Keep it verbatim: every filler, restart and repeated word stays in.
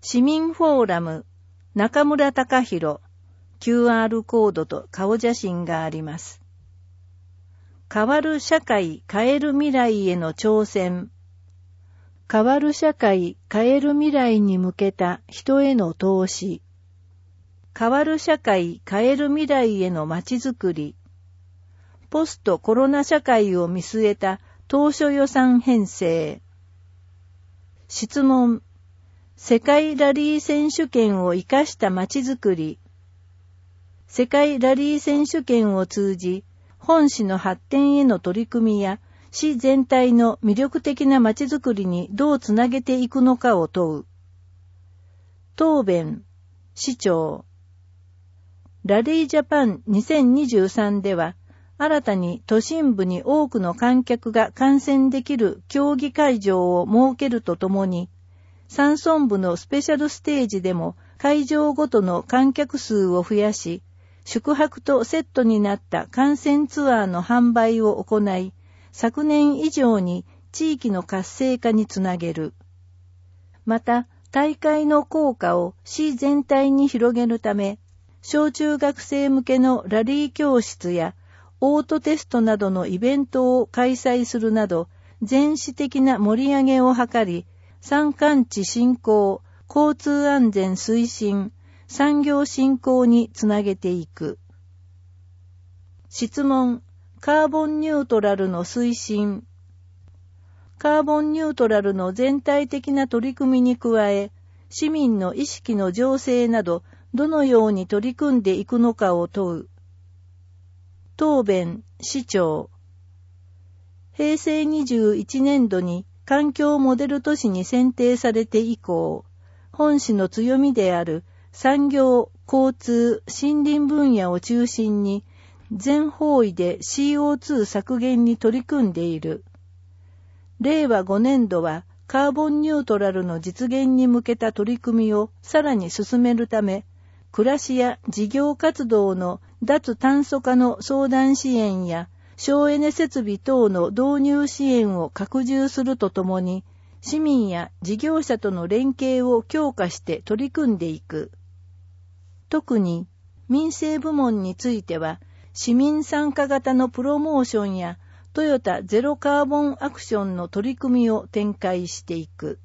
市民フォーラム中村隆弘 キューアール コードと顔写真があります。変わる社会変える未来への挑戦。変わる社会変える未来に向けた人への投資。変わる社会変える未来へのまちづくり。ポストコロナ社会を見据えた当初予算編成。質問。世界ラリー選手権を生かしたまちづくり。世界ラリー選手権を通じ、本市の発展への取り組みや、市全体の魅力的なまちづくりにどうつなげていくのかを問う。答弁、市長。ラリージャパンにせんにじゅうさんでは、新たに都心部に多くの観客が観戦できる競技会場を設けるとともに、山村部のスペシャルステージでも会場ごとの観客数を増やし、宿泊とセットになった観戦ツアーの販売を行い、昨年以上に地域の活性化につなげる。また、大会の効果を市全体に広げるため、小中学生向けのラリー教室やオートテストなどのイベントを開催するなど、全市的な盛り上げを図り、山間地振興、交通安全推進、産業振興につなげていく。質問。カーボンニュートラルの推進。カーボンニュートラルの全体的な取り組みに加え、市民の意識の醸成など、どのように取り組んでいくのかを問う。答弁、市長。平成にじゅういちねんどに環境モデル都市に選定されて以降、本市の強みである産業、交通、森林分野を中心に、全方位で シーオーツー 削減に取り組んでいる。れいわごねんどはカーボンニュートラルの実現に向けた取り組みをさらに進めるため、暮らしや事業活動の脱炭素化の相談支援や省エネ設備等の導入支援を拡充するとともに、市民や事業者との連携を強化して取り組んでいく。特に民生部門については、市民参加型のプロモーションやトヨタゼロカーボンアクションの取り組みを展開していく。